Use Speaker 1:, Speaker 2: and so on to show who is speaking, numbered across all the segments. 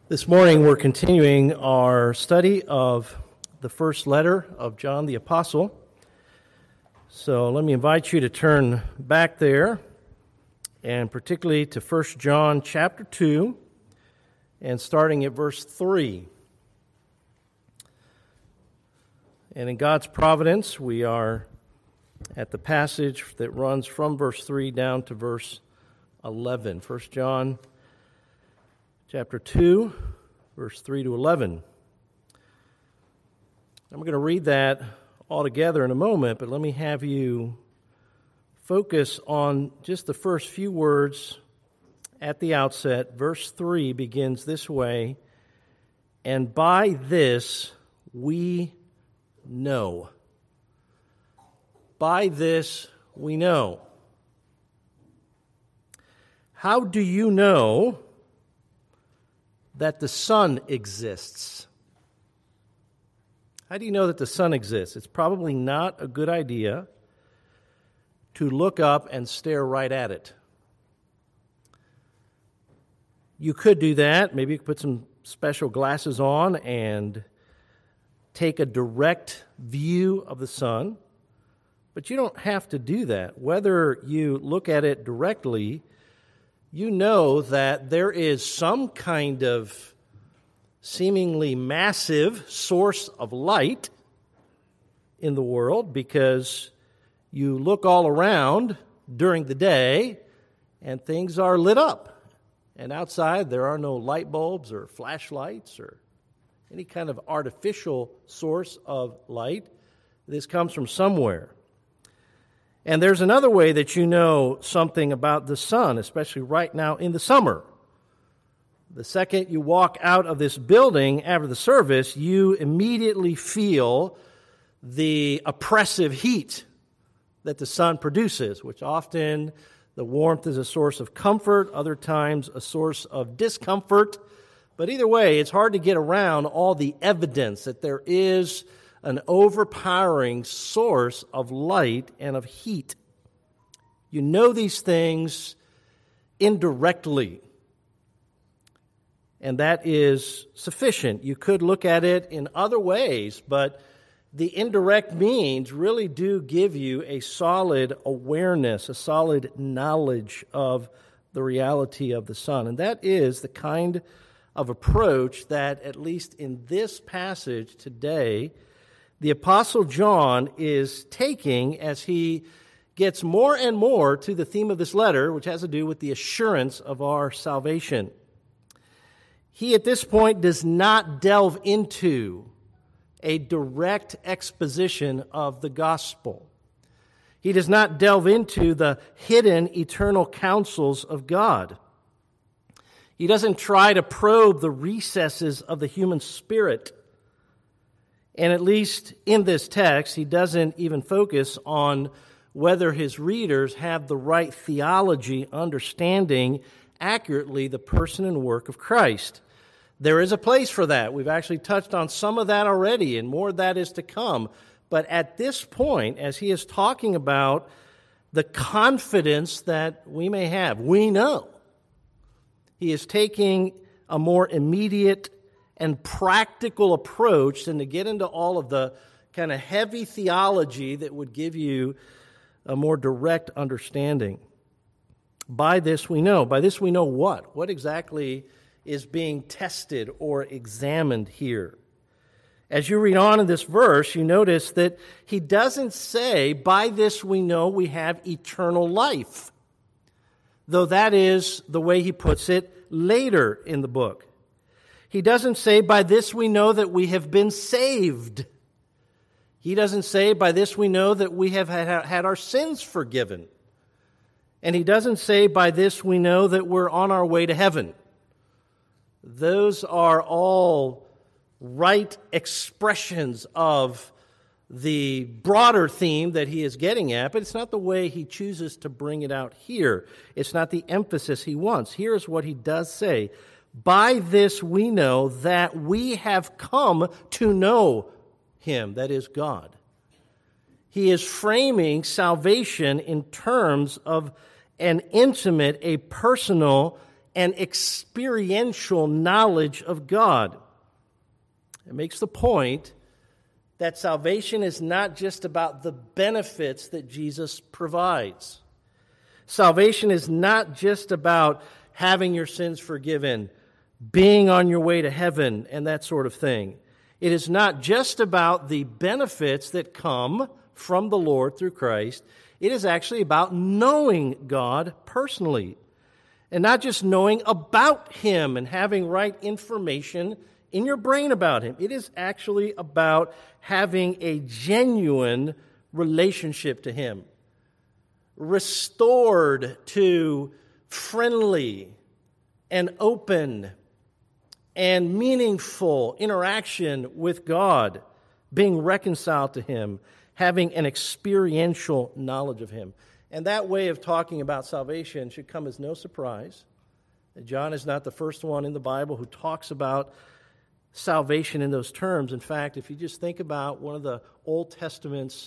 Speaker 1: This morning we're continuing our study of the first letter of John the Apostle. So let me invite you to turn back there, and particularly to 1 John chapter 2, and starting at verse 3. And in God's providence, we are at the passage that runs from verse 3 down to verse 11. 1 John chapter 2, verse 3 to 11. I'm going to read that all together in a moment, but let me have you focus on just the first few words at the outset. Verse 3 begins this way, "And by this we know." By this we know. How do you know that the sun exists? How do you know that the sun exists? It's probably not a good idea to look up and stare right at it. You could do that. Maybe you could put some special glasses on and take a direct view of the sun. But you don't have to do that. Whether you look at it directly, you know that there is some kind of seemingly massive source of light in the world, because you look all around during the day and things are lit up. And outside there are no light bulbs or flashlights or any kind of artificial source of light. This comes from somewhere. And there's another way that you know something about the sun, especially right now in the summer. The second you walk out of this building after the service, you immediately feel the oppressive heat that the sun produces, which often the warmth is a source of comfort, other times a source of discomfort. But either way, it's hard to get around all the evidence that there is an overpowering source of light and of heat. You know these things indirectly, and that is sufficient. You could look at it in other ways, but the indirect means really do give you a solid awareness, a solid knowledge of the reality of the sun. And that is the kind of approach that, at least in this passage today, the Apostle John is taking as he gets more and more to the theme of this letter, which has to do with the assurance of our salvation. He, at this point, does not delve into a direct exposition of the gospel. He does not delve into the hidden eternal counsels of God. He doesn't try to probe the recesses of the human spirit. And at least in this text, he doesn't even focus on whether his readers have the right theology, understanding accurately the person and work of Christ. There is a place for that. We've actually touched on some of that already, and more of that is to come. But at this point, as he is talking about the confidence that we may have, we know, he is taking a more immediate and practical approach than to get into all of the kind of heavy theology that would give you a more direct understanding. By this we know. By this we know what? What exactly is being tested or examined here? As you read on in this verse, you notice that he doesn't say, by this we know we have eternal life, though that is the way he puts it later in the book. He doesn't say, by this we know that we have been saved. He doesn't say, by this we know that we have had our sins forgiven. And he doesn't say, by this we know that we're on our way to heaven. Those are all right expressions of the broader theme that he is getting at, but it's not the way he chooses to bring it out here. It's not the emphasis he wants. Here's what he does say. By this we know that we have come to know him, that is God. He is framing salvation in terms of an intimate, a personal an experiential knowledge of God. It makes the point that salvation is not just about the benefits that Jesus provides. Salvation is not just about having your sins forgiven, being on your way to heaven, and that sort of thing. It is not just about the benefits that come from the Lord through Christ. It is actually about knowing God personally, and not just knowing about Him and having right information in your brain about Him. It is actually about having a genuine relationship to Him, restored to friendly and open and meaningful interaction with God, being reconciled to Him, having an experiential knowledge of Him. And that way of talking about salvation should come as no surprise. John is not the first one in the Bible who talks about salvation in those terms. In fact, if you just think about one of the Old Testament's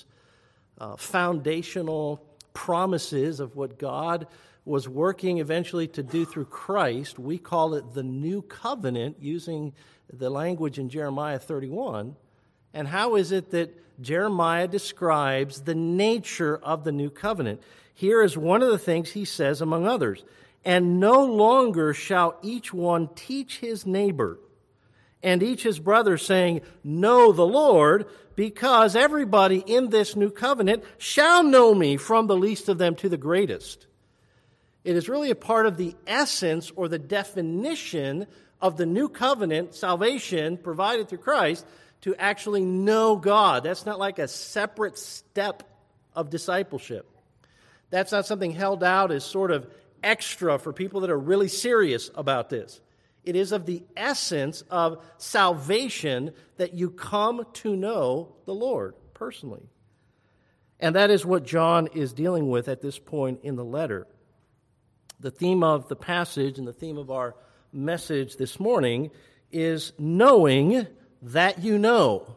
Speaker 1: foundational promises of what God was working eventually to do through Christ, we call it the New Covenant, using the language in Jeremiah 31. And how is it that Jeremiah describes the nature of the New Covenant? Here is one of the things he says, among others. And no longer shall each one teach his neighbor and each his brother, saying, know the Lord, because everybody in this new covenant shall know me, from the least of them to the greatest. It is really a part of the essence or the definition of the new covenant salvation provided through Christ to actually know God. That's not like a separate step of discipleship. That's not something held out as sort of extra for people that are really serious about this. It is of the essence of salvation that you come to know the Lord personally. And that is what John is dealing with at this point in the letter. The theme of the passage and the theme of our message this morning is knowing that you know.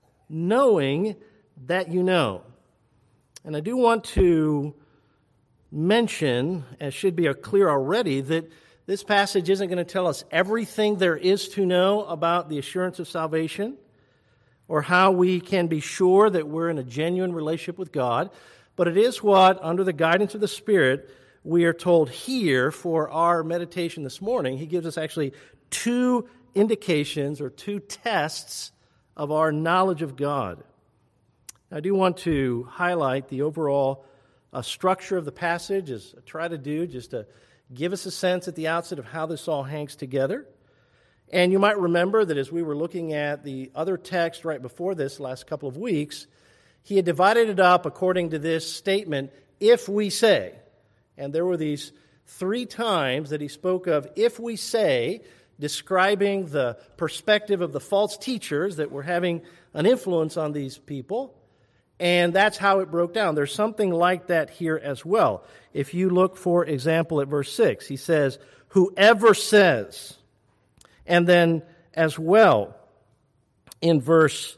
Speaker 1: Knowing that you know. And I do want to mention, as should be clear already, that this passage isn't going to tell us everything there is to know about the assurance of salvation or how we can be sure that we're in a genuine relationship with God, but it is what, under the guidance of the Spirit, we are told here for our meditation this morning. He gives us actually two indications or two tests of our knowledge of God. I do want to highlight the overall structure of the passage, as I try to do, just to give us a sense at the outset of how this all hangs together. And you might remember that as we were looking at the other text right before this last couple of weeks, he had divided it up according to this statement, if we say. And there were these 3 times that he spoke of if we say, describing the perspective of the false teachers that were having an influence on these people. And that's how it broke down. There's something like that here as well. If you look, for example, at verse 6, he says, whoever says. And then as well, in verse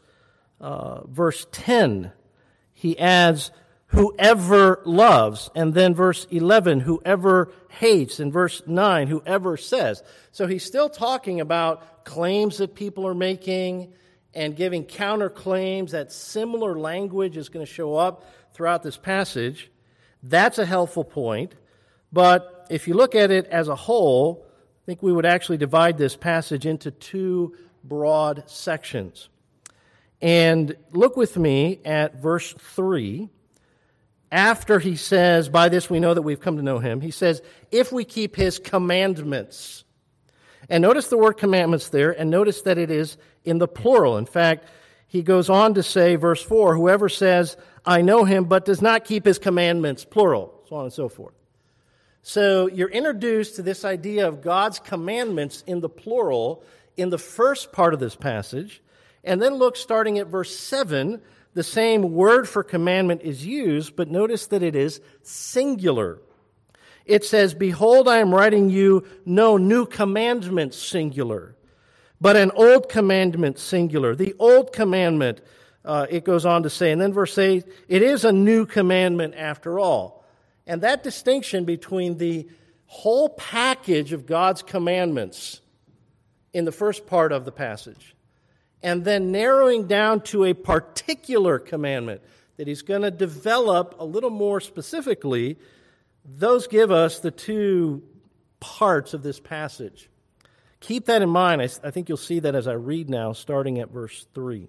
Speaker 1: 10, he adds, whoever loves. And then verse 11, whoever hates. And verse 9, whoever says. So he's still talking about claims that people are making and giving counterclaims. That similar language is going to show up throughout this passage. That's a helpful point. But if you look at it as a whole, I think we would actually divide this passage into 2 broad sections. And look with me at verse 3. After he says, by this we know that we've come to know him, he says, if we keep his commandments. And notice the word commandments there, and notice that it is in the plural. In fact, he goes on to say, verse 4, whoever says, I know him, but does not keep his commandments, plural, so on and so forth. So you're introduced to this idea of God's commandments in the plural in the first part of this passage. And then look, starting at verse 7, the same word for commandment is used, but notice that it is singular. It says, behold, I am writing you no new commandment, singular, but an old commandment, singular. The old commandment, it goes on to say, and then verse 8, it is a new commandment after all. And that distinction between the whole package of God's commandments in the first part of the passage, and then narrowing down to a particular commandment that he's going to develop a little more specifically. Those give us the two parts of this passage. Keep that in mind. I think you'll see that as I read now, starting at verse 3.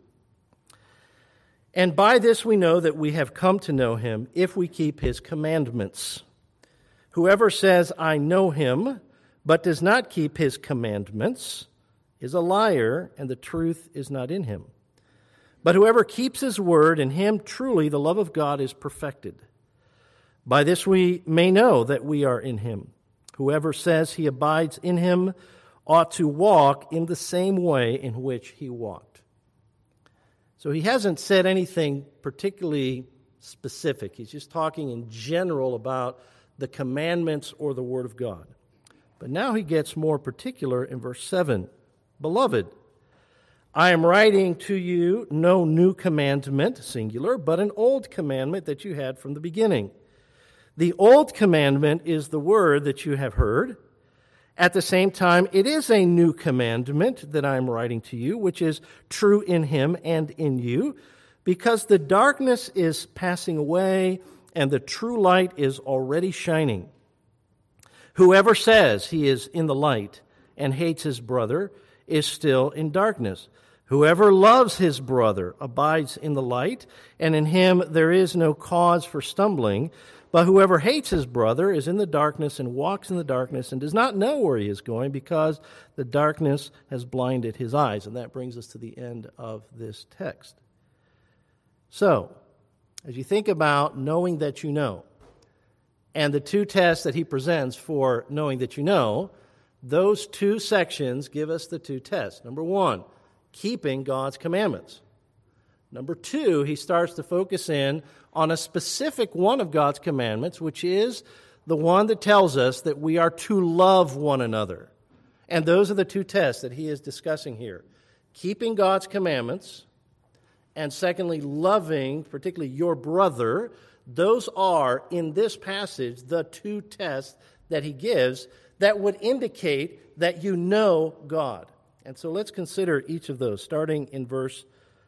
Speaker 1: And by this we know that we have come to know him if we keep his commandments. Whoever says, I know him, but does not keep his commandments, is a liar, and the truth is not in him. But whoever keeps his word, in him truly the love of God is perfected. By this we may know that we are in him. Whoever says he abides in him ought to walk in the same way in which he walked. So he hasn't said anything particularly specific. He's just talking in general about the commandments or the Word of God. But now he gets more particular in verse 7. Beloved, I am writing to you no new commandment, singular, but an old commandment that you had from the beginning. The old commandment is the word that you have heard. At the same time, it is a new commandment that I am writing to you, which is true in him and in you, because the darkness is passing away and the true light is already shining. Whoever says he is in the light and hates his brother is still in darkness. Whoever loves his brother abides in the light, and in him there is no cause for stumbling. But whoever hates his brother is in the darkness and walks in the darkness and does not know where he is going because the darkness has blinded his eyes. And that brings us to the end of this text. So, as you think about knowing that you know, and the two tests that he presents for knowing that you know, those two sections give us the two tests. Number one, keeping God's commandments. Number two, he starts to focus in on a specific one of God's commandments, which is the one that tells us that we are to love one another. And those are the two tests that he is discussing here. Keeping God's commandments, and secondly, loving, particularly your brother. Those are, in this passage, the two tests that he gives that would indicate that you know God. And so let's consider each of those, starting in verse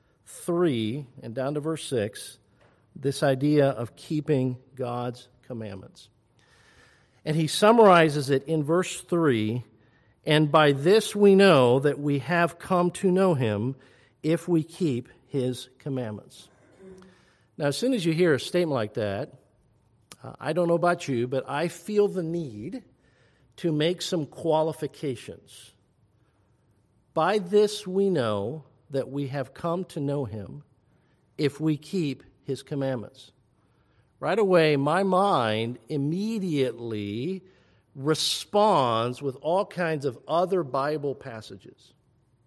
Speaker 1: 3 and down to verse 6, this idea of keeping God's commandments. And he summarizes it in verse 3, and by this we know that we have come to know him if we keep his commandments. Now, as soon as you hear a statement like that, I don't know about you, but I feel the need to make some qualifications. By this we know that we have come to know him if we keep his commandments. Right away, my mind immediately responds with all kinds of other Bible passages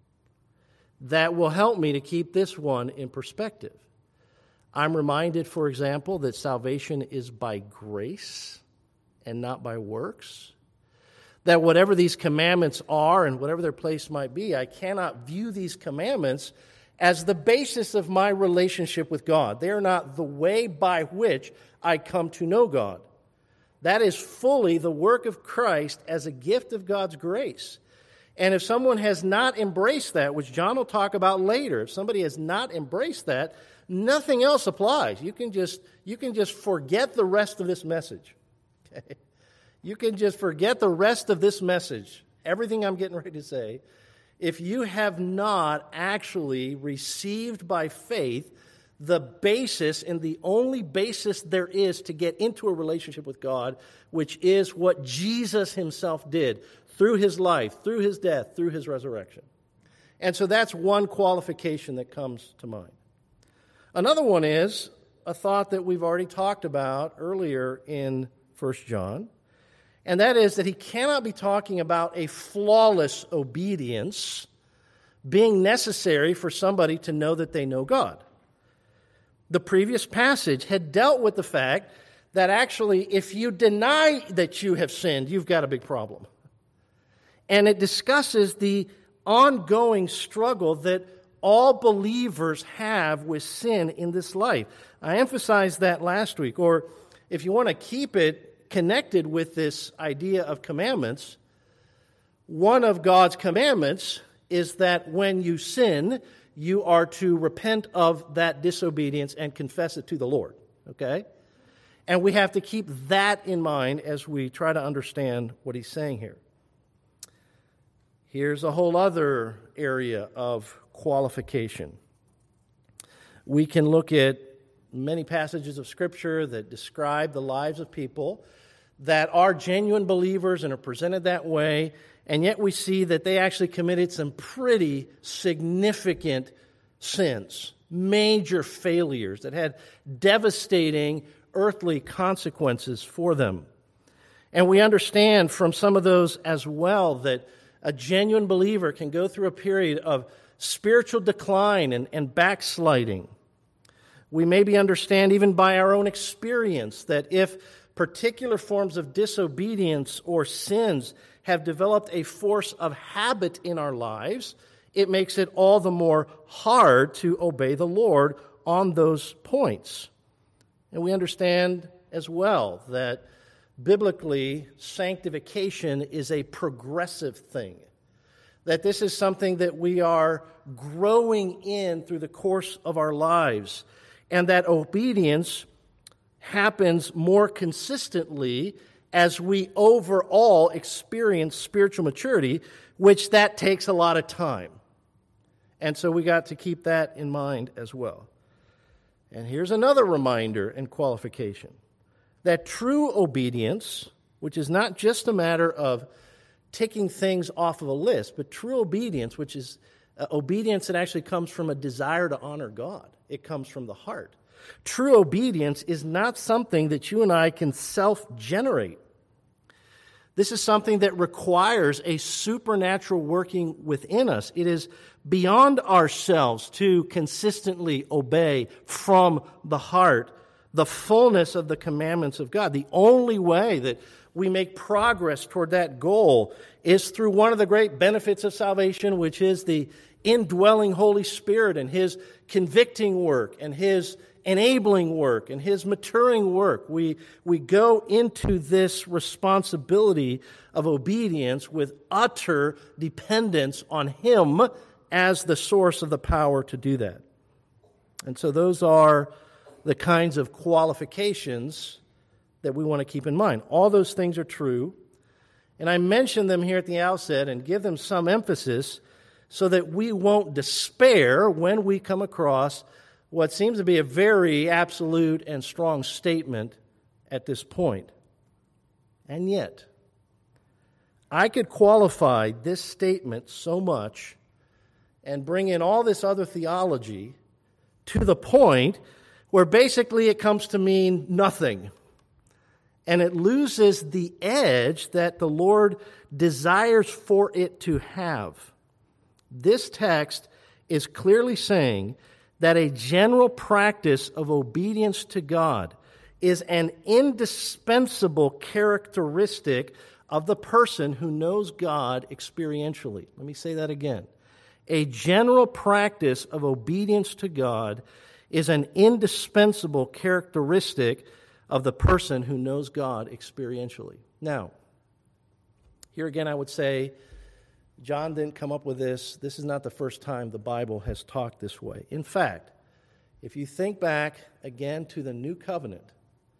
Speaker 1: that will help me to keep this one in perspective. I'm reminded, for example, that salvation is by grace and not by works. That whatever these commandments are and whatever their place might be, I cannot view these commandments as the basis of my relationship with God. They are not the way by which I come to know God. That is fully the work of Christ as a gift of God's grace. And if someone has not embraced that, which John will talk about later, if somebody has not embraced that, nothing else applies. You can just forget the rest of this message. Okay? You can just forget the rest of this message, everything I'm getting ready to say, if you have not actually received by faith the basis and the only basis there is to get into a relationship with God, which is what Jesus himself did through his life, through his death, through his resurrection. And so that's one qualification that comes to mind. Another one is a thought that we've already talked about earlier in 1 John, and that is that he cannot be talking about a flawless obedience being necessary for somebody to know that they know God. The previous passage had dealt with the fact that actually if you deny that you have sinned, you've got a big problem. And it discusses the ongoing struggle that all believers have with sin in this life. I emphasized that last week, or if you want to keep it connected with this idea of commandments, one of God's commandments is that when you sin, you are to repent of that disobedience and confess it to the Lord, okay? And we have to keep that in mind as we try to understand what he's saying here. Here's a whole other area of qualification. We can look at many passages of Scripture that describe the lives of people that are genuine believers and are presented that way, and yet we see that they actually committed some pretty significant sins, major failures that had devastating earthly consequences for them. And we understand from some of those as well that a genuine believer can go through a period of spiritual decline and backsliding. We maybe understand even by our own experience that if particular forms of disobedience or sins have developed a force of habit in our lives, it makes it all the more hard to obey the Lord on those points. And we understand as well that biblically, sanctification is a progressive thing. That this is something that we are growing in through the course of our lives. And that obedience happens more consistently as we overall experience spiritual maturity, which that takes a lot of time. And so we got to keep that in mind as well. And here's another reminder and qualification. That true obedience, which is not just a matter of ticking things off of a list, but true obedience, which is obedience that actually comes from a desire to honor God. It comes from the heart. True obedience is not something that you and I can self-generate. This is something that requires a supernatural working within us. It is beyond ourselves to consistently obey from the heart the fullness of the commandments of God. The only way that we make progress toward that goal is through one of the great benefits of salvation, which is the indwelling Holy Spirit and His convicting work and His enabling work and His maturing work. We go into this responsibility of obedience with utter dependence on Him as the source of the power to do that. And so those are the kinds of qualifications that we want to keep in mind. All those things are true, and I mention them here at the outset and give them some emphasis so that we won't despair when we come across what seems to be a very absolute and strong statement at this point. And yet, I could qualify this statement so much and bring in all this other theology to the point where basically it comes to mean nothing. And it loses the edge that the Lord desires for it to have. This text is clearly saying that a general practice of obedience to God is an indispensable characteristic of the person who knows God experientially. Let me say that again. A general practice of obedience to God is an indispensable characteristic of the person who knows God experientially. Now, here again I would say, John didn't come up with this. This is not the first time the Bible has talked this way. In fact, if you think back again to the New Covenant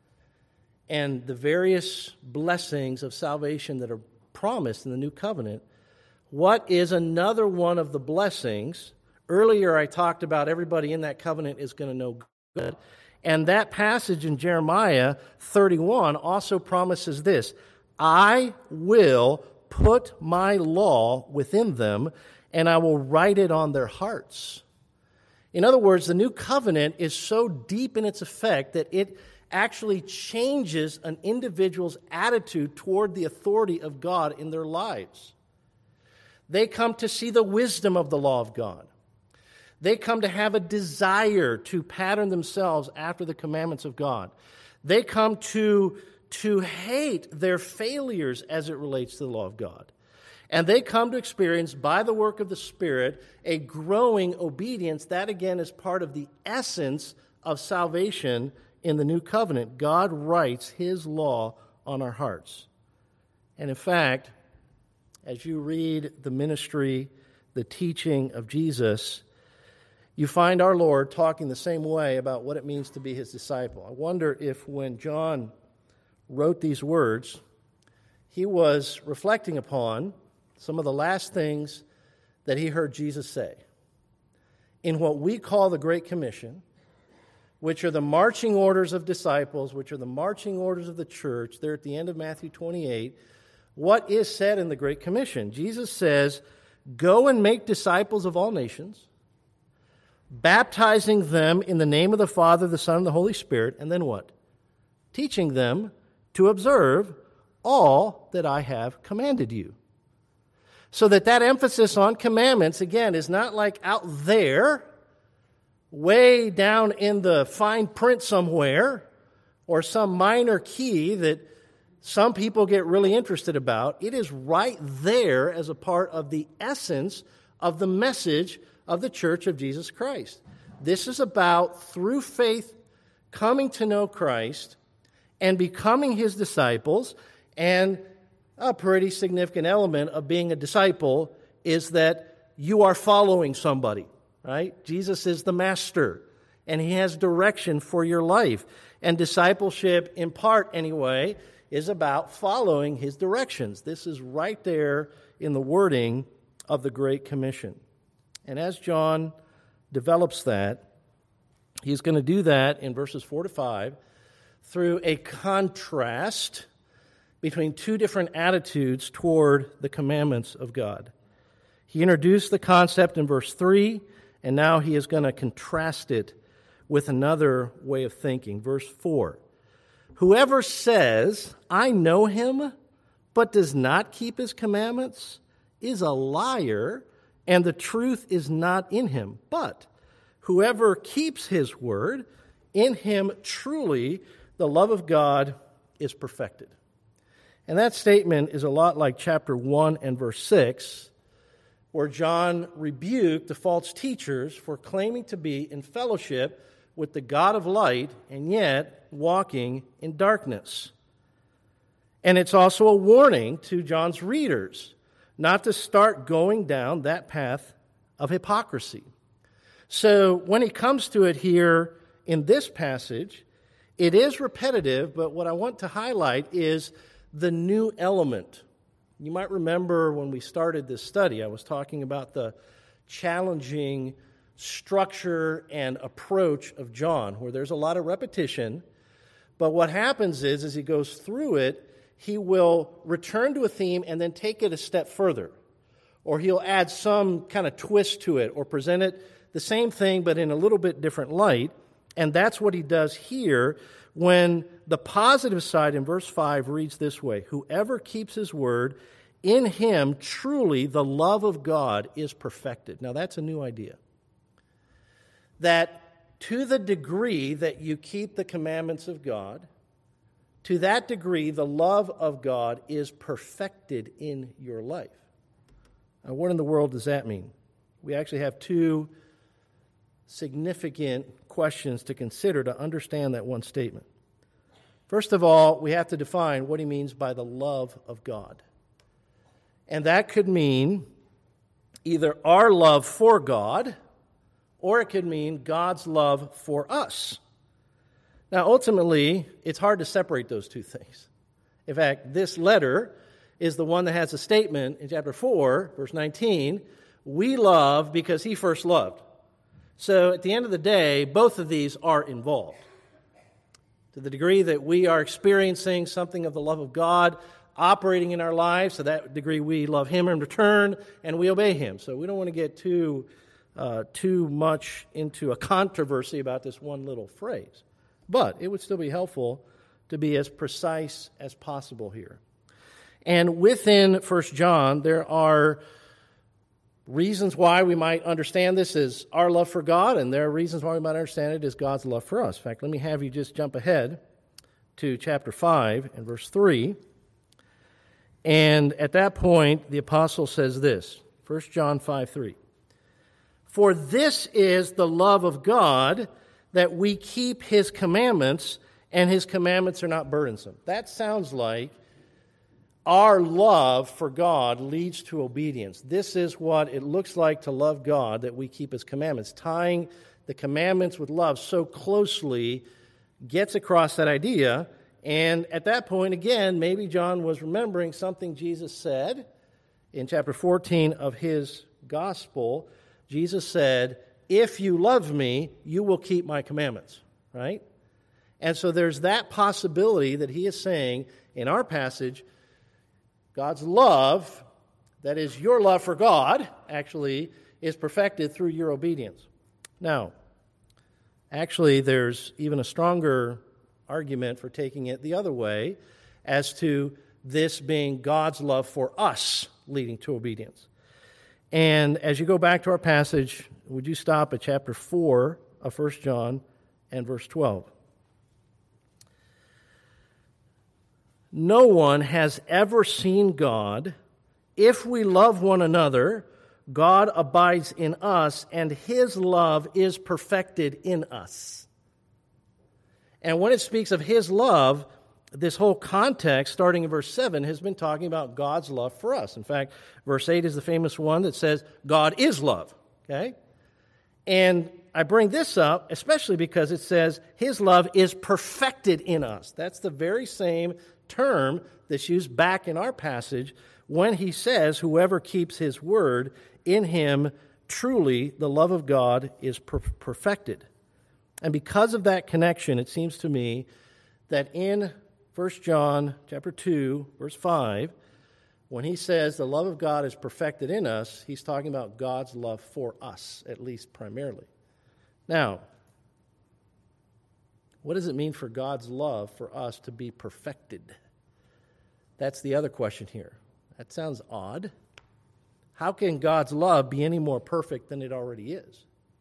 Speaker 1: and the various blessings of salvation that are promised in the New Covenant, what is another one of the blessings? Earlier I talked about everybody in that covenant is going to know good. And that passage in Jeremiah 31 also promises this: I will put my law within them, and I will write it on their hearts. In other words, the new covenant is so deep in its effect that it actually changes an individual's attitude toward the authority of God in their lives. They come to see the wisdom of the law of God. They come to have a desire to pattern themselves after the commandments of God. They come to hate their failures as it relates to the law of God. And they come to experience, by the work of the Spirit, a growing obedience. That, again, is part of the essence of salvation in the New Covenant. God writes His law on our hearts. And in fact, as you read the ministry, the teaching of Jesus, you find our Lord talking the same way about what it means to be his disciple. I wonder if when John wrote these words, he was reflecting upon some of the last things that he heard Jesus say in what we call the Great Commission, which are the marching orders of disciples, which are the marching orders of the church. There at the end of Matthew 28, what is said in the Great Commission? Jesus says, "Go and make disciples of all nations, baptizing them in the name of the Father, the Son, and the Holy Spirit," and then what? "Teaching them to observe all that I have commanded you." So that emphasis on commandments, again, is not like out there, way down in the fine print somewhere, or some minor key that some people get really interested about. It is right there as a part of the essence of the message of the Church of Jesus Christ. This is about, through faith, coming to know Christ and becoming his disciples. And a pretty significant element of being a disciple is that you are following somebody, right? Jesus is the master, and he has direction for your life. And discipleship, in part anyway, is about following his directions. This is right there in the wording of the Great Commission. And as John develops that, he's going to do that in verses 4 to 5 through a contrast between two different attitudes toward the commandments of God. He introduced the concept in verse 3, and now he is going to contrast it with another way of thinking. Verse 4, "Whoever says, 'I know him,' but does not keep his commandments, is a liar, and the truth is not in him. But whoever keeps his word, in him truly the love of God is perfected." And that statement is a lot like chapter 1 and verse 6, where John rebuked the false teachers for claiming to be in fellowship with the God of light and yet walking in darkness. And it's also a warning to John's readers not to start going down that path of hypocrisy. So when he comes to it here in this passage, it is repetitive, but what I want to highlight is the new element. You might remember when we started this study, I was talking about the challenging structure and approach of John, where there's a lot of repetition, but what happens is, as he goes through it, he will return to a theme and then take it a step further, or he'll add some kind of twist to it, or present it the same thing but in a little bit different light, and that's what he does here when the positive side in verse 5 reads this way: "Whoever keeps his word, in him truly the love of God is perfected." Now that's a new idea. That to the degree that you keep the commandments of God, to that degree the love of God is perfected in your life. Now what in the world does that mean? We actually have two significant questions to consider to understand that one statement. First of all, we have to define what he means by the love of God. And that could mean either our love for God, or it could mean God's love for us. Now, ultimately, it's hard to separate those two things. In fact, this letter is the one that has a statement in chapter 4, verse 19, "We love because he first loved." So at the end of the day, both of these are involved. To the degree that we are experiencing something of the love of God operating in our lives, to that degree we love him in return and we obey him. So we don't want to get too much into a controversy about this one little phrase. But it would still be helpful to be as precise as possible here. And within 1 John, there are reasons why we might understand this as our love for God, and there are reasons why we might understand it as God's love for us. In fact, let me have you just jump ahead to chapter 5 and verse 3. And at that point, the apostle says this, 1 John 5:3. "For this is the love of God, that we keep his commandments, and his commandments are not burdensome. That sounds like our love for God leads to obedience. This is what it looks like to love God, that we keep his commandments. Tying the commandments with love so closely gets across that idea. And at that point, again, maybe John was remembering something Jesus said in chapter 14 of his gospel. Jesus said, "If you love me, you will keep my commandments," right? And so there's that possibility that he is saying in our passage, God's love, that is your love for God, actually, is perfected through your obedience. Now, actually, there's even a stronger argument for taking it the other way as to this being God's love for us leading to obedience. And as you go back to our passage, would you stop at chapter 4 of 1 John and verse 12? No one has ever seen God. If we love one another, God abides in us, and his love is perfected in us. And when it speaks of his love, this whole context, starting in verse 7, has been talking about God's love for us. In fact, verse 8 is the famous one that says, God is love. Okay? And I bring this up especially because it says his love is perfected in us. That's the very same term that's used back in our passage when he says, whoever keeps his word, in him truly the love of God is perfected. And because of that connection, it seems to me that in 1 John chapter 2, verse 5, when he says the love of God is perfected in us, he's talking about God's love for us, at least primarily. Now, what does it mean for God's love for us to be perfected? That's the other question here. That sounds odd. How can God's love be any more perfect than it already is?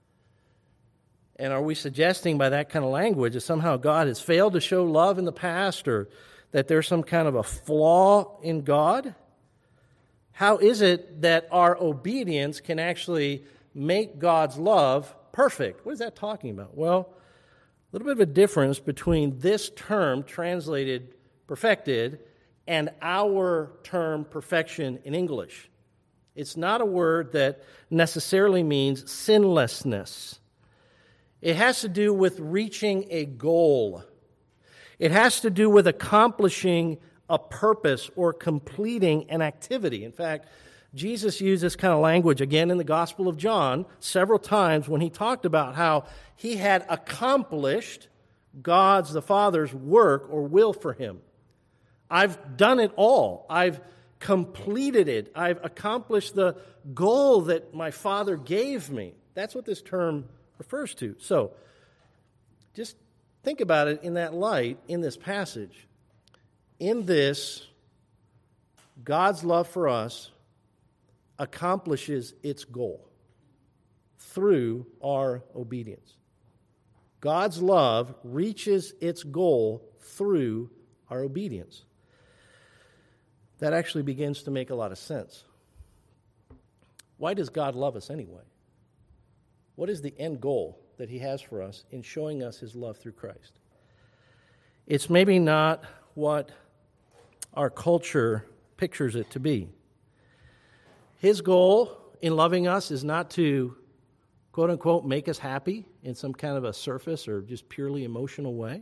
Speaker 1: And are we suggesting by that kind of language that somehow God has failed to show love in the past, or that there's some kind of a flaw in God? How is it that our obedience can actually make God's love perfect? What is that talking about? Well, a little bit of a difference between this term translated perfected and our term perfection in English. It's not a word that necessarily means sinlessness. It has to do with reaching a goal. It has to do with accomplishing a purpose or completing an activity. In fact, Jesus used this kind of language again in the Gospel of John several times when he talked about how he had accomplished God's, the Father's work or will for him. I've done it all. I've completed it. I've accomplished the goal that my Father gave me. That's what this term refers to. So, just think about it in that light, in this passage. In this, God's love for us accomplishes its goal through our obedience. God's love reaches its goal through our obedience. That actually begins to make a lot of sense. Why does God love us anyway? What is the end goal that he has for us in showing us his love through Christ? It's maybe not what our culture pictures it to be. His goal in loving us is not to, quote unquote, make us happy in some kind of a surface or just purely emotional way.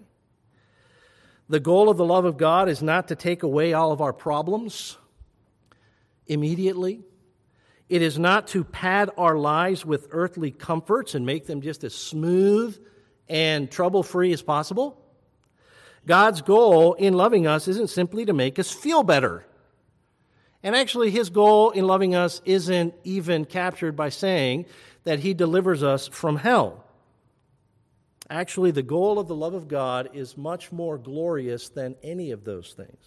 Speaker 1: The goal of the love of God is not to take away all of our problems immediately. It is not to pad our lives with earthly comforts and make them just as smooth and trouble-free as possible. God's goal in loving us isn't simply to make us feel better. And actually, his goal in loving us isn't even captured by saying that he delivers us from hell. Actually, the goal of the love of God is much more glorious than any of those things.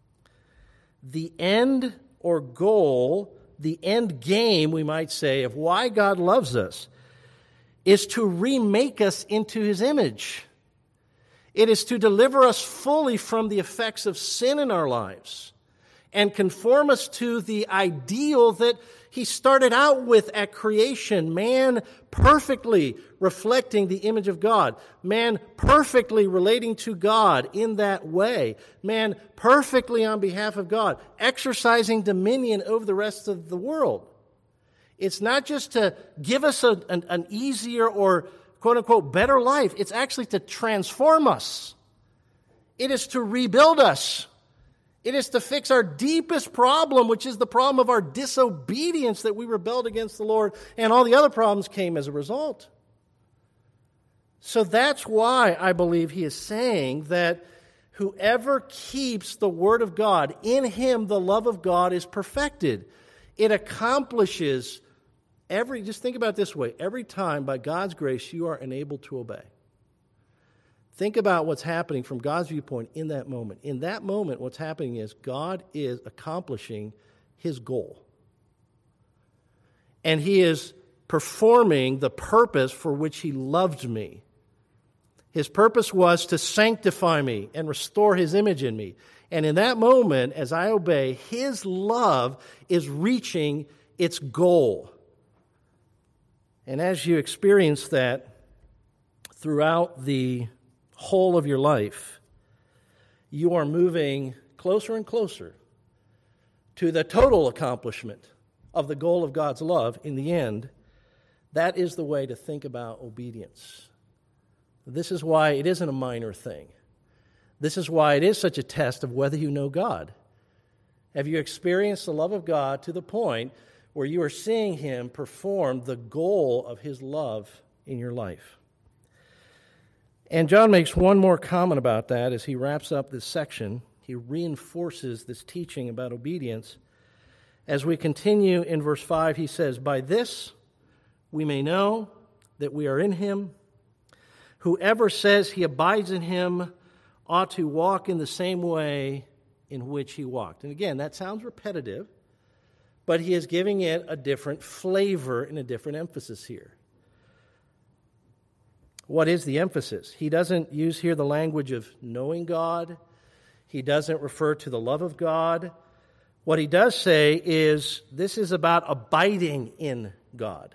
Speaker 1: The end or goal, the end game, we might say, of why God loves us is to remake us into his image. It is to deliver us fully from the effects of sin in our lives. and conform us to the ideal that he started out with at creation. Man perfectly reflecting the image of God. Man perfectly relating to God in that way. Man perfectly on behalf of God, exercising dominion over the rest of the world. It's not just to give us an easier or quote-unquote better life. It's actually to transform us. It is to rebuild us. It is to fix our deepest problem, which is the problem of our disobedience, that we rebelled against the Lord, and all the other problems came as a result. So that's why I believe he is saying that whoever keeps the word of God, in him the love of God is perfected. It accomplishes just think about it this way, every time by God's grace you are enabled to obey. Think about what's happening from God's viewpoint in that moment. In that moment, what's happening is God is accomplishing his goal. And he is performing the purpose for which he loved me. His purpose was to sanctify me and restore his image in me. And in that moment, as I obey, his love is reaching its goal. And as you experience that throughout the whole of your life, you are moving closer and closer to the total accomplishment of the goal of God's love in the end. That is the way to think about obedience. This is why it isn't a minor thing. This is why it is such a test of whether you know God. Have you experienced the love of God to the point where you are seeing him perform the goal of his love in your life? And John makes one more comment about that as he wraps up this section. He reinforces this teaching about obedience. As we continue in verse 5, he says, "By this we may know that we are in him. Whoever says he abides in him ought to walk in the same way in which he walked." And again, that sounds repetitive, but he is giving it a different flavor and a different emphasis here. What is the emphasis? He doesn't use here the language of knowing God. He doesn't refer to the love of God. What he does say is this is about abiding in God.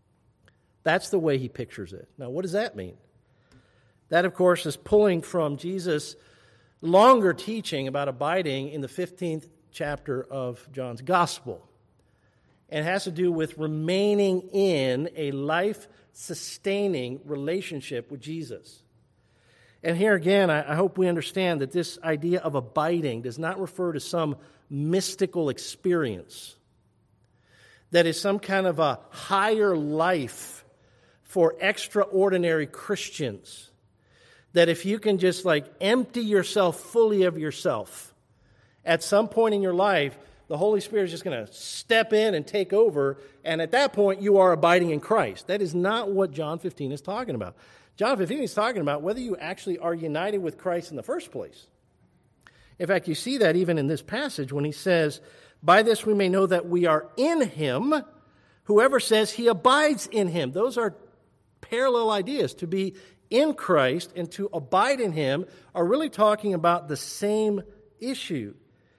Speaker 1: That's the way he pictures it. Now, what does that mean? That, of course, is pulling from Jesus' longer teaching about abiding in the 15th chapter of John's Gospel. And it has to do with remaining in a life-sustaining relationship with Jesus. And here again, I hope we understand that this idea of abiding does not refer to some mystical experience that is some kind of a higher life for extraordinary Christians. That if you can just empty yourself fully of yourself, at some point in your life, the Holy Spirit is just going to step in and take over, and at that point, you are abiding in Christ. That is not what John 15 is talking about. John 15 is talking about whether you actually are united with Christ in the first place. In fact, you see that even in this passage when he says, "By this we may know that we are in him. Whoever says he abides in him." Those are parallel ideas. To be in Christ and to abide in him are really talking about the same issue.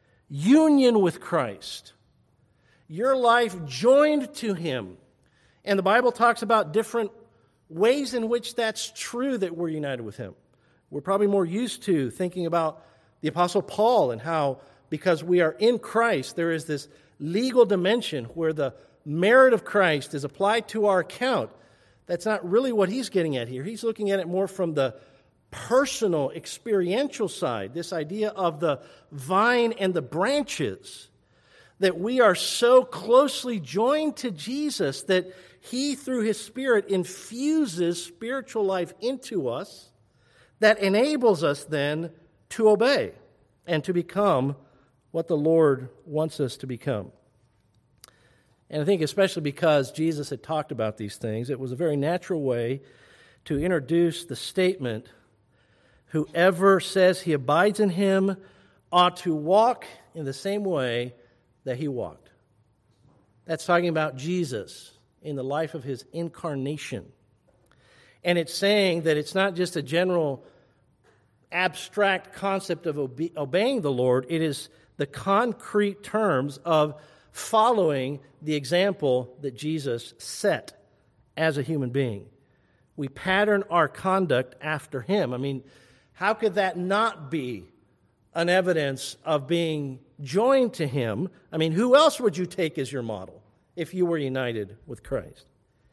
Speaker 1: Union with Christ. Your life joined to him. And the Bible talks about different ways in which that's true, that we're united with him. We're probably more used to thinking about the Apostle Paul and how, because we are in Christ, there is this legal dimension where the merit of Christ is applied to our account. That's not really what he's getting at here. He's looking at it more from the personal, experiential side, this idea of the vine and the branches, that we are so closely joined to Jesus that he, through his Spirit, infuses spiritual life into us that enables us then to obey and to become what the Lord wants us to become. And I think especially because Jesus had talked about these things, it was a very natural way to introduce the statement, "Whoever says he abides in him ought to walk in the same way that he walked." That's talking about Jesus in the life of his incarnation. And it's saying that it's not just a general abstract concept of obeying the Lord. It is the concrete terms of following the example that Jesus set as a human being. We pattern our conduct after him. I mean, how could that not be an evidence of being joined to him? I mean, who else would you take as your model if you were united with Christ?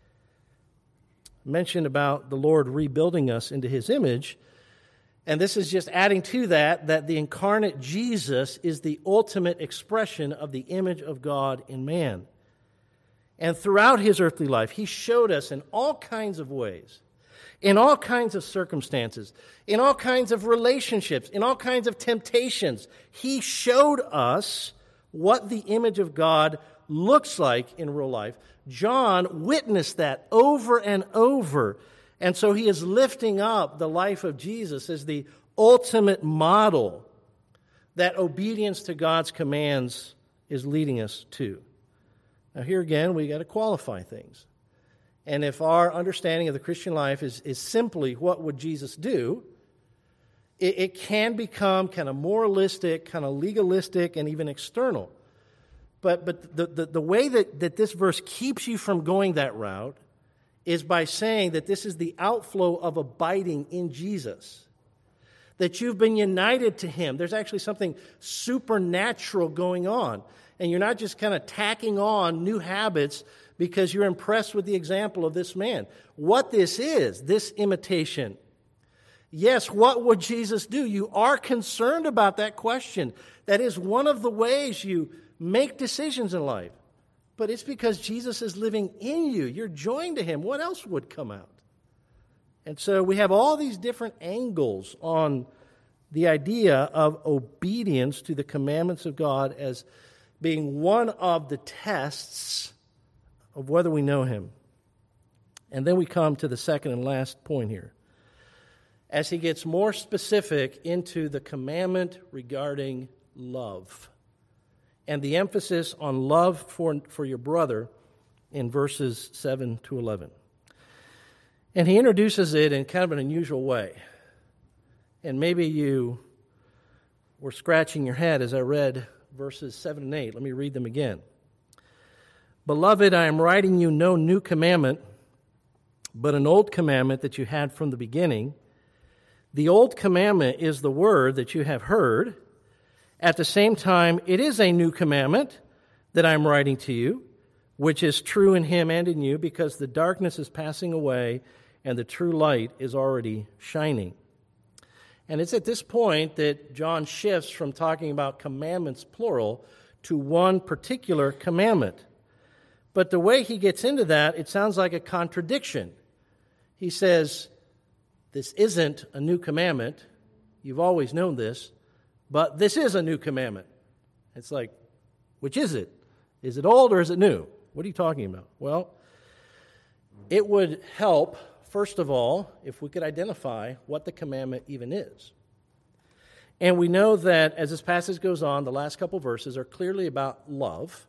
Speaker 1: I mentioned about the Lord rebuilding us into his image, and this is just adding to that the incarnate Jesus is the ultimate expression of the image of God in man. And throughout his earthly life, he showed us in all kinds of ways, in all kinds of circumstances, in all kinds of relationships, in all kinds of temptations. He showed us what the image of God looks like in real life. John witnessed that over and over. And so he is lifting up the life of Jesus as the ultimate model that obedience to God's commands is leading us to. Now here again, we got to qualify things. And if our understanding of the Christian life is simply what would Jesus do, it can become kind of moralistic, kind of legalistic, and even external. But the way that this verse keeps you from going that route is by saying that this is the outflow of abiding in Jesus. That you've been united to him. There's actually something supernatural going on. And you're not just kind of tacking on new habits because you're impressed with the example of this man. What this is, this imitation. Yes, what would Jesus do? You are concerned about that question. That is one of the ways you make decisions in life. But it's because Jesus is living in you. You're joined to him. What else would come out? And so we have all these different angles on the idea of obedience to the commandments of God as being one of the tests of whether we know him. And then we come to the second and last point here. As he gets more specific into the commandment regarding love. And the emphasis on love for your brother in verses 7 to 11. And he introduces it in kind of an unusual way. And maybe you were scratching your head as I read verses 7 and 8. Let me read them again. Beloved, I am writing you no new commandment, but an old commandment that you had from the beginning. The old commandment is the word that you have heard. At the same time, it is a new commandment that I am writing to you, which is true in him and in you, because the darkness is passing away and the true light is already shining. And it's at this point that John shifts from talking about commandments, plural, to one particular commandment. But the way he gets into that, it sounds like a contradiction. He says, this isn't a new commandment. You've always known this, but this is a new commandment. It's like, which is it? Is it old or is it new? What are you talking about? Well, it would help, first of all, if we could identify what the commandment even is. And we know that as this passage goes on, the last couple verses are clearly about love.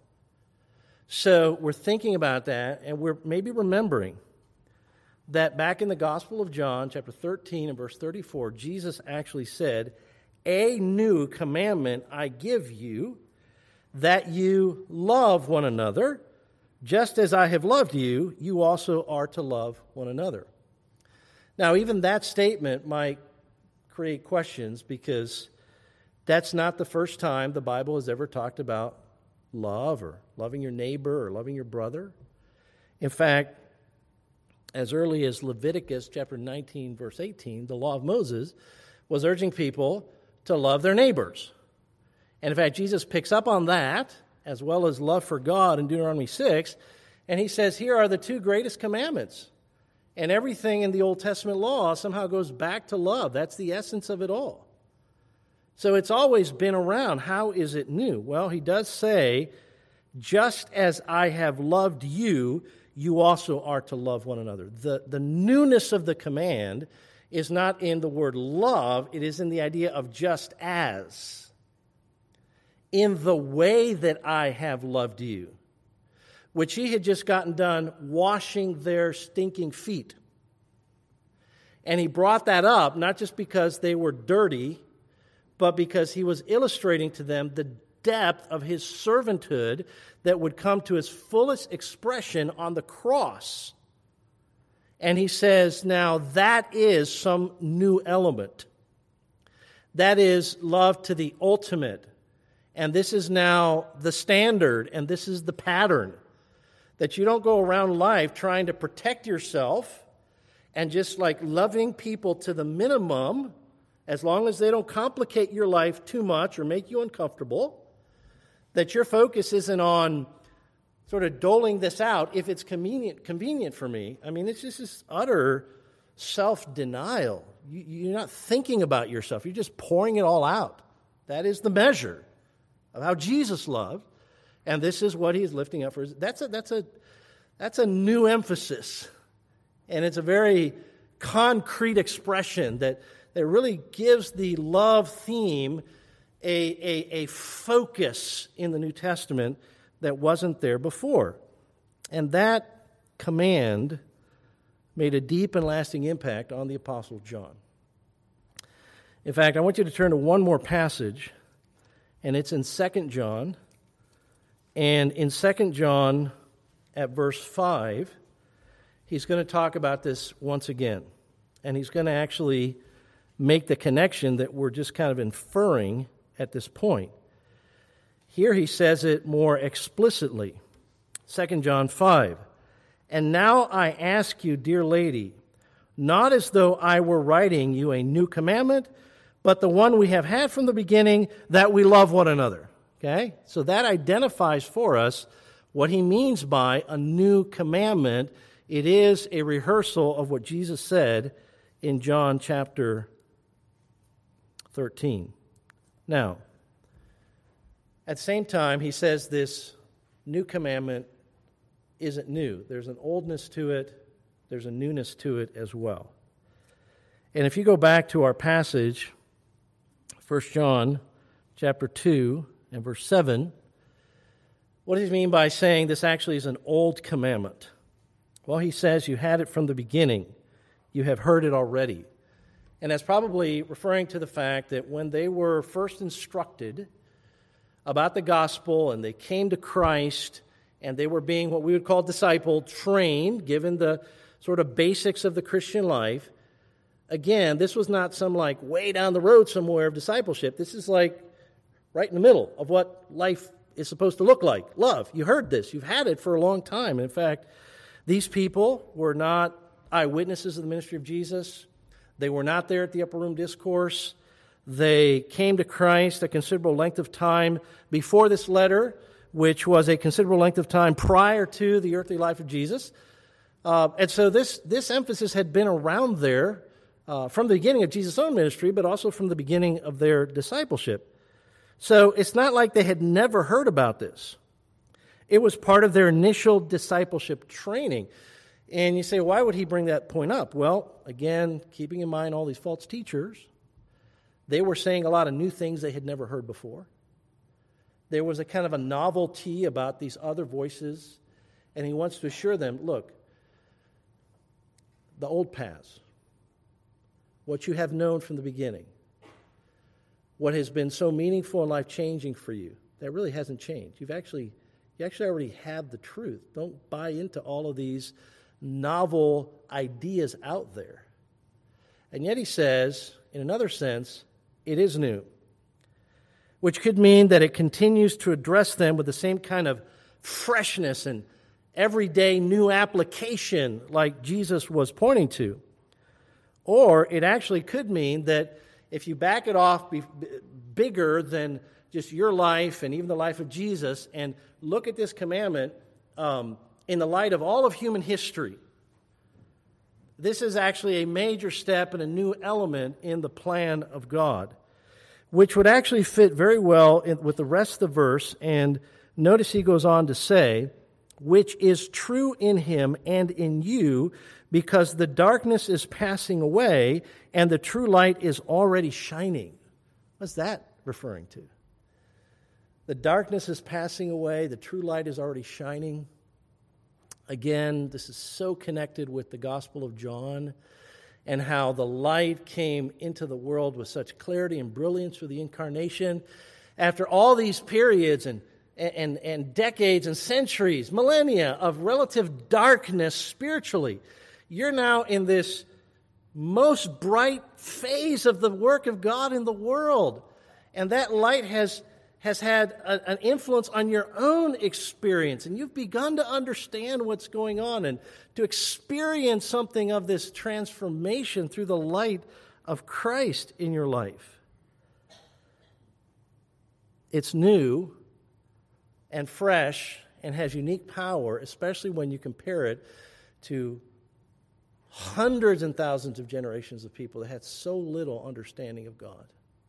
Speaker 1: So we're thinking about that, and we're maybe remembering that back in the Gospel of John, chapter 13 and verse 34, Jesus actually said, a new commandment I give you, that you love one another. Just as I have loved you, you also are to love one another. Now, even that statement might create questions because that's not the first time the Bible has ever talked about love or loving your neighbor or loving your brother. In fact, as early as Leviticus chapter 19, verse 18, the law of Moses was urging people to love their neighbors. And in fact, Jesus picks up on that, as well as love for God in Deuteronomy 6, and he says, here are the two greatest commandments. And everything in the Old Testament law somehow goes back to love. That's the essence of it all. So it's always been around. How is it new? Well, he does say, just as I have loved you, you also are to love one another. The newness of the command is not in the word love, it is in the idea of just as. In the way that I have loved you, which he had just gotten done washing their stinking feet. And he brought that up, not just because they were dirty, but because he was illustrating to them the depth of his servanthood that would come to its fullest expression on the cross. And he says, now that is some new element. That is love to the ultimate. And this is now the standard, and this is the pattern. That you don't go around life trying to protect yourself and just like loving people to the minimum, as long as they don't complicate your life too much or make you uncomfortable. That your focus isn't on sort of doling this out if it's convenient for me. I mean, it's just this utter self-denial. You're not thinking about yourself. You're just pouring it all out. That is the measure of how Jesus loved, and this is what he's lifting up for us. That's a new emphasis, and it's a very concrete expression that really gives the love theme a focus in the New Testament that wasn't there before. And that command made a deep and lasting impact on the Apostle John. In fact, I want you to turn to one more passage, and it's in 2 John. And in 2 John, at verse 5, he's going to talk about this once again. And he's going to actually make the connection that we're just kind of inferring at this point. Here he says it more explicitly. 2 John 5. And now I ask you, dear lady, not as though I were writing you a new commandment, but the one we have had from the beginning, that we love one another. Okay? So that identifies for us what he means by a new commandment. It is a rehearsal of what Jesus said in John chapter 13. Now, at the same time, he says this new commandment isn't new. There's an oldness to it. There's a newness to it as well. And if you go back to our passage, 1 John chapter 2 and verse 7, what does he mean by saying this actually is an old commandment? Well, he says you had it from the beginning. You have heard it already. And that's probably referring to the fact that when they were first instructed about the gospel and they came to Christ and they were being what we would call discipled, trained, given the sort of basics of the Christian life, again, this was not some like way down the road somewhere of discipleship. This is like right in the middle of what life is supposed to look like. Love. You heard this. You've had it for a long time. In fact, these people were not eyewitnesses of the ministry of Jesus. They were not there at the upper room discourse. They came to Christ a considerable length of time before this letter, which was a considerable length of time prior to the earthly life of Jesus. And so this emphasis had been around there from the beginning of Jesus' own ministry, but also from the beginning of their discipleship. So it's not like they had never heard about this. It was part of their initial discipleship training. And you say, why would he bring that point up? Well, again, keeping in mind all these false teachers, they were saying a lot of new things they had never heard before. There was a kind of a novelty about these other voices, and he wants to assure them, look, the old paths, what you have known from the beginning, what has been so meaningful and life-changing for you, that really hasn't changed. You actually already have the truth. Don't buy into all of these novel ideas out there. And yet he says, in another sense, it is new, which could mean that it continues to address them with the same kind of freshness and everyday new application like Jesus was pointing to. Or it actually could mean that if you back it off bigger than just your life and even the life of Jesus and look at this commandment in the light of all of human history, this is actually a major step and a new element in the plan of God, which would actually fit very well with the rest of the verse. And notice he goes on to say, which is true in him and in you, because the darkness is passing away and the true light is already shining. What's that referring to? The darkness is passing away, the true light is already shining. Again, this is so connected with the Gospel of John and how the light came into the world with such clarity and brilliance through the incarnation. After all these periods and decades and centuries, millennia of relative darkness spiritually, you're now in this most bright phase of the work of God in the world. And that light has had an influence on your own experience. And you've begun to understand what's going on and to experience something of this transformation through the light of Christ in your life. It's new and fresh and has unique power, especially when you compare it to hundreds and thousands of generations of people that had so little understanding of God.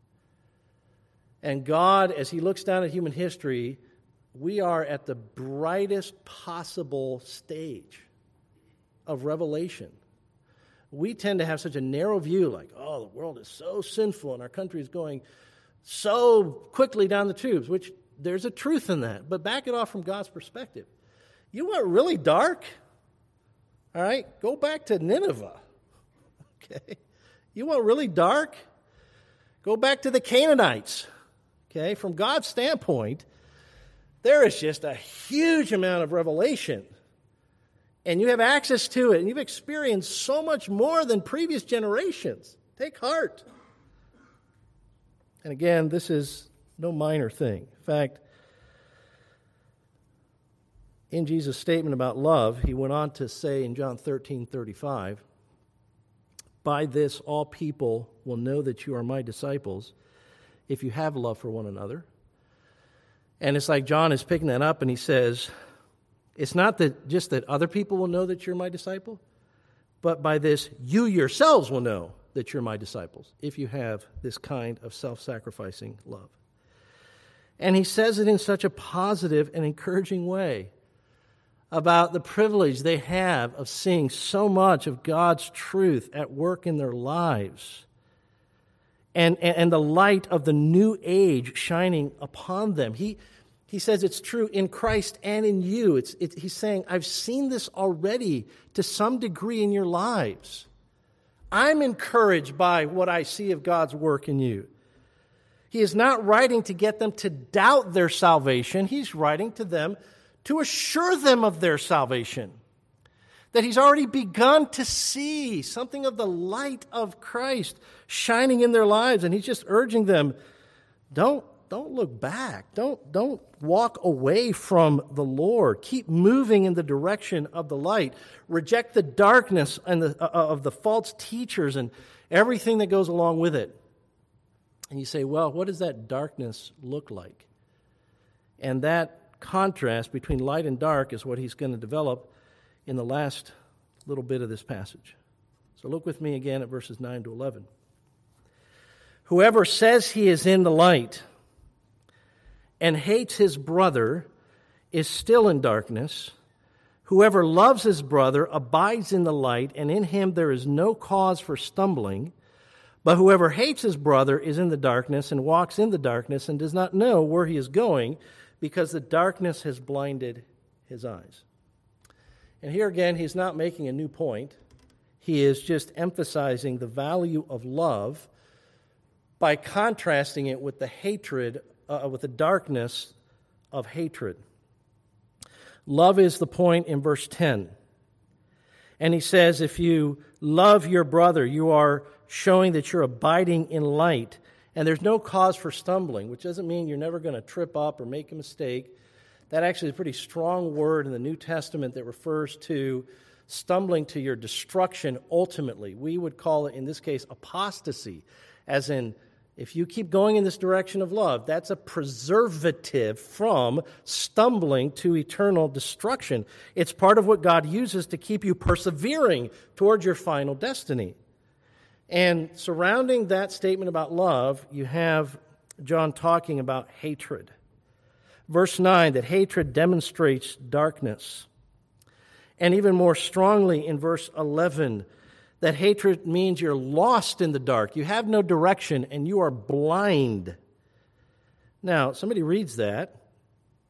Speaker 1: And God, as He looks down at human history, we are at the brightest possible stage of revelation. We tend to have such a narrow view, like, oh, the world is so sinful and our country is going so quickly down the tubes, which there's a truth in that. But back it off from God's perspective. You want really dark? All right, go back to Nineveh. Okay, you want really dark? Go back to the Canaanites. Okay, from God's standpoint, there is just a huge amount of revelation. And you have access to it, and you've experienced so much more than previous generations. Take heart. And again, this is no minor thing. In fact, in Jesus' statement about love, He went on to say in John 13:35, "By this all people will know that you are my disciples, if you have love for one another." And it's like John is picking that up and he says, it's not that just that other people will know that you're my disciple, but by this you yourselves will know that you're my disciples, if you have this kind of self-sacrificing love. And he says it in such a positive and encouraging way about the privilege they have of seeing so much of God's truth at work in their lives. And the light of the new age shining upon them. He says it's true in Christ and in you. He's saying, I've seen this already to some degree in your lives. I'm encouraged by what I see of God's work in you. He is not writing to get them to doubt their salvation. He's writing to them to assure them of their salvation. That He's already begun to see something of the light of Christ shining in their lives. And He's just urging them, don't look back. Don't walk away from the Lord. Keep moving in the direction of the light. Reject the darkness and of the false teachers and everything that goes along with it. And you say, well, what does that darkness look like? And that contrast between light and dark is what he's going to develop in the last little bit of this passage. So look with me again at verses 9 to 11. Whoever says he is in the light and hates his brother is still in darkness. Whoever loves his brother abides in the light, and in him there is no cause for stumbling. But whoever hates his brother is in the darkness and walks in the darkness and does not know where he is going, because the darkness has blinded his eyes. And here again, he's not making a new point. He is just emphasizing the value of love by contrasting it with the hatred, with the darkness of hatred. Love is the point in verse 10. And he says, if you love your brother, you are showing that you're abiding in light, and there's no cause for stumbling, which doesn't mean you're never going to trip up or make a mistake. That actually is a pretty strong word in the New Testament that refers to stumbling to your destruction ultimately. We would call it, in this case, apostasy, as in, if you keep going in this direction of love, that's a preservative from stumbling to eternal destruction. It's part of what God uses to keep you persevering towards your final destiny. And surrounding that statement about love, you have John talking about hatred. Verse 9, that hatred demonstrates darkness. And even more strongly in verse 11, that hatred means you're lost in the dark. You have no direction and you are blind. Now, somebody reads that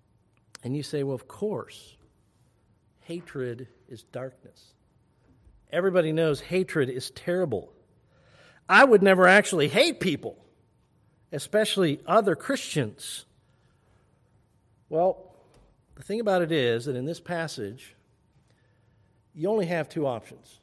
Speaker 1: and you say, well, of course, hatred is darkness. everybody knows hatred is terrible. I would never actually hate people, especially other Christians. Well, the thing about it is that in this passage, you only have two options.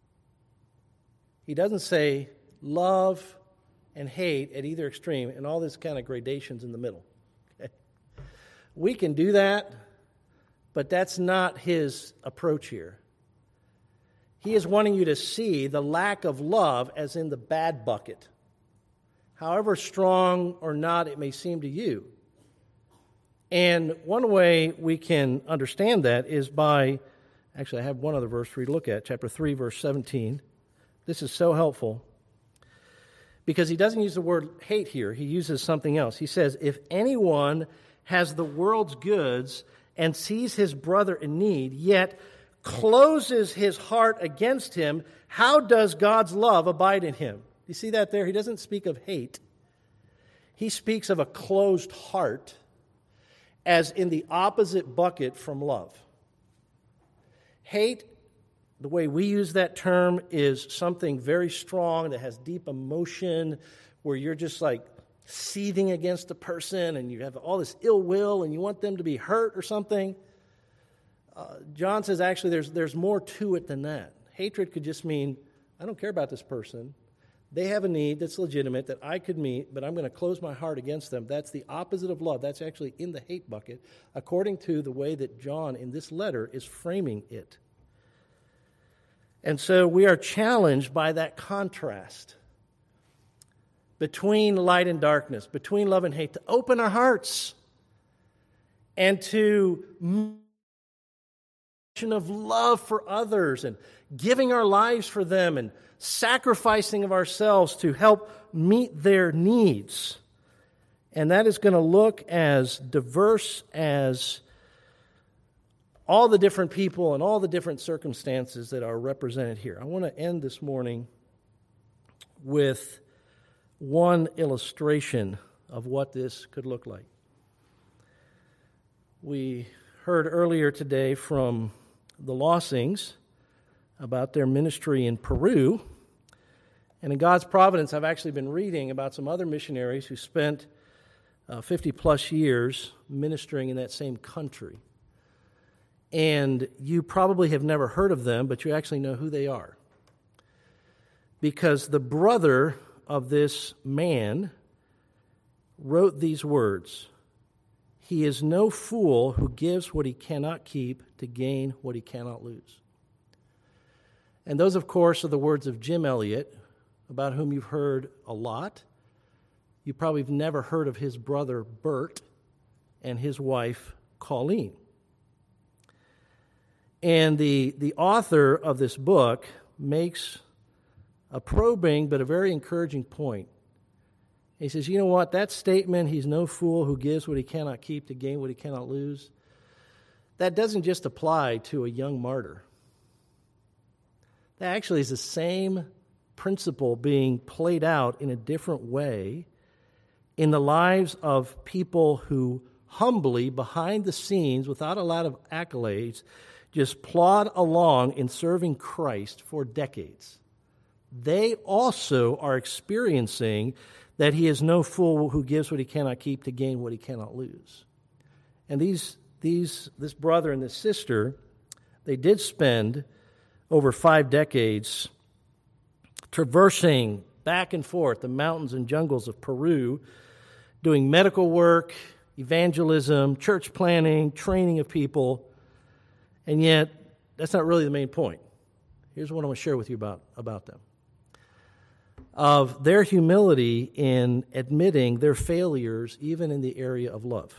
Speaker 1: He doesn't say love and hate at either extreme and all this kind of gradations in the middle. Okay? We can do that, but that's not his approach here. He is wanting you to see the lack of love as in the bad bucket, however strong or not it may seem to you. And one way we can understand that is by, actually I have one other verse for you to look at, chapter 3, verse 17. This is so helpful because he doesn't use the word hate here. He uses something else. He says, if anyone has the world's goods and sees his brother in need, yet closes his heart against him, how does God's love abide in him? You see that there? He doesn't speak of hate. He speaks of a closed heart as in the opposite bucket from love. Hate, the way we use that term, is something very strong that has deep emotion, where you're just like seething against a person and you have all this ill will and you want them to be hurt or something. John says actually there's more to it than that. Hatred could just mean, I don't care about this person. They have a need that's legitimate that I could meet, but I'm going to close my heart against them. That's the opposite of love. That's actually in the hate bucket, according to the way that John in this letter is framing it. And so we are challenged by that contrast between light and darkness, between love and hate, to open our hearts and to of love for others and giving our lives for them and sacrificing of ourselves to help meet their needs. And that is going to look as diverse as all the different people and all the different circumstances that are represented here. I want to end this morning with one illustration of what this could look like. We heard earlier today from the Lossings about their ministry in Peru. And in God's providence, I've actually been reading about some other missionaries who spent 50-plus years ministering in that same country. And you probably have never heard of them, but you actually know who they are. Because the brother of this man wrote these words, "He is no fool who gives what he cannot keep to gain what he cannot lose." And those, of course, are the words of Jim Elliot, about whom you've heard a lot. You probably have never heard of his brother Bert and his wife Colleen. And the author of this book makes a probing but a very encouraging point. He says, you know what, that statement, he's no fool who gives what he cannot keep to gain what he cannot lose, that doesn't just apply to a young martyr. That actually is the same principle being played out in a different way in the lives of people who humbly, behind the scenes, without a lot of accolades, just plod along in serving Christ for decades. They also are experiencing that he is no fool who gives what he cannot keep to gain what he cannot lose. And this brother and this sister, they did spend over 5 decades traversing back and forth the mountains and jungles of Peru, doing medical work, evangelism, church planning, training of people. And yet, that's not really the main point. Here's what I want to share with you about them. Of their humility in admitting their failures, even in the area of love.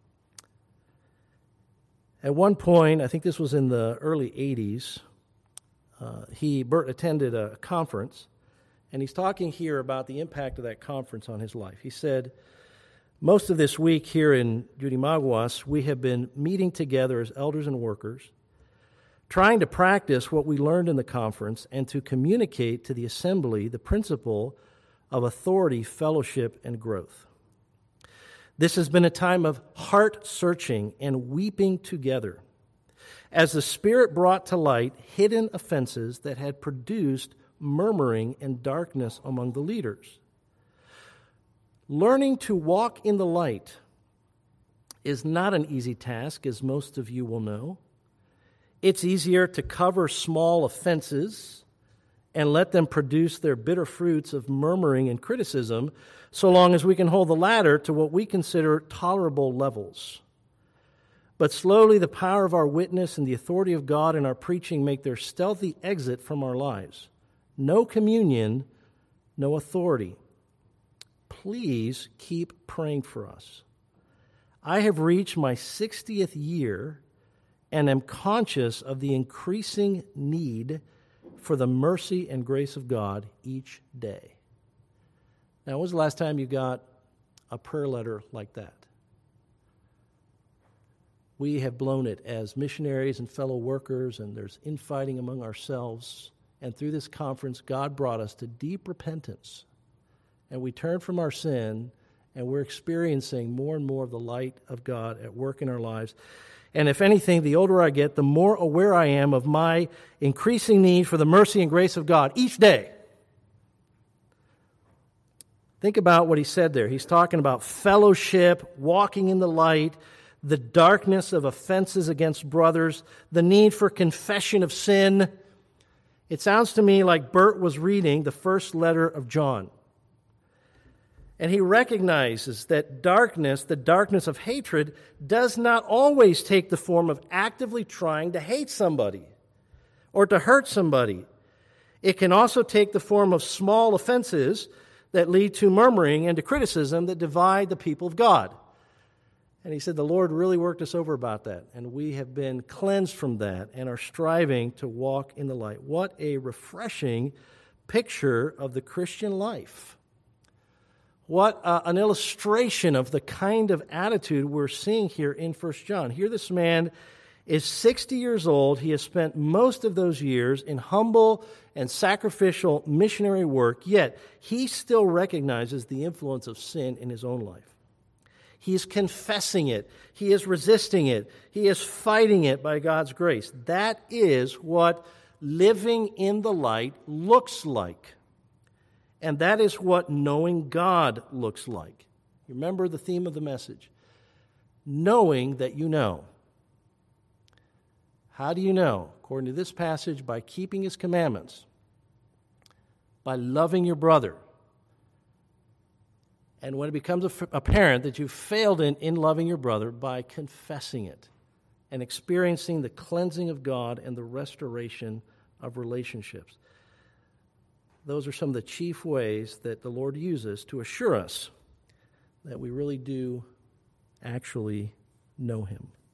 Speaker 1: At one point, I think this was in the early 80s, Bert attended a conference, and he's talking here about the impact of that conference on his life. He said, most of this week here in Yurimaguas, we have been meeting together as elders and workers, trying to practice what we learned in the conference and to communicate to the assembly the principle of authority, fellowship, and growth. This has been a time of heart-searching and weeping together. as the Spirit brought to light hidden offenses that had produced murmuring and darkness among the leaders. Learning to walk in the light is not an easy task, as most of you will know. It's easier to cover small offenses and let them produce their bitter fruits of murmuring and criticism, so long as we can hold the latter to what we consider tolerable levels. But slowly the power of our witness and the authority of God in our preaching make their stealthy exit from our lives. No communion, no authority. Please keep praying for us. I have reached my 60th year and am conscious of the increasing need for the mercy and grace of God each day. Now, when was the last time you got a prayer letter like that? We have blown it as missionaries and fellow workers, and there's infighting among ourselves. And through this conference, God brought us to deep repentance. And we turned from our sin, and we're experiencing more and more of the light of God at work in our lives. And if anything, the older I get, the more aware I am of my increasing need for the mercy and grace of God each day. Think about what he said there. He's talking about fellowship, walking in the light, the darkness of offenses against brothers, the need for confession of sin. It sounds to me like Bert was reading the first letter of John. And he recognizes that darkness, the darkness of hatred, does not always take the form of actively trying to hate somebody or to hurt somebody. It can also take the form of small offenses that lead to murmuring and to criticism that divide the people of God. And he said the Lord really worked us over about that, and we have been cleansed from that and are striving to walk in the light. What a refreshing picture of the Christian life. What an illustration of the kind of attitude we're seeing here in 1 John. Here this man is 60 years old. He has spent most of those years in humble and sacrificial missionary work, yet he still recognizes the influence of sin in his own life. He is confessing it. He is resisting it. He is fighting it by God's grace. That is what living in the light looks like. And that is what knowing God looks like. Remember the theme of the message. Knowing that you know. How do you know? According to this passage, by keeping his commandments, by loving your brother. And when it becomes apparent that you failed in loving your brother, by confessing it and experiencing the cleansing of God and the restoration of relationships. Those are some of the chief ways that the Lord uses to assure us that we really do actually know him.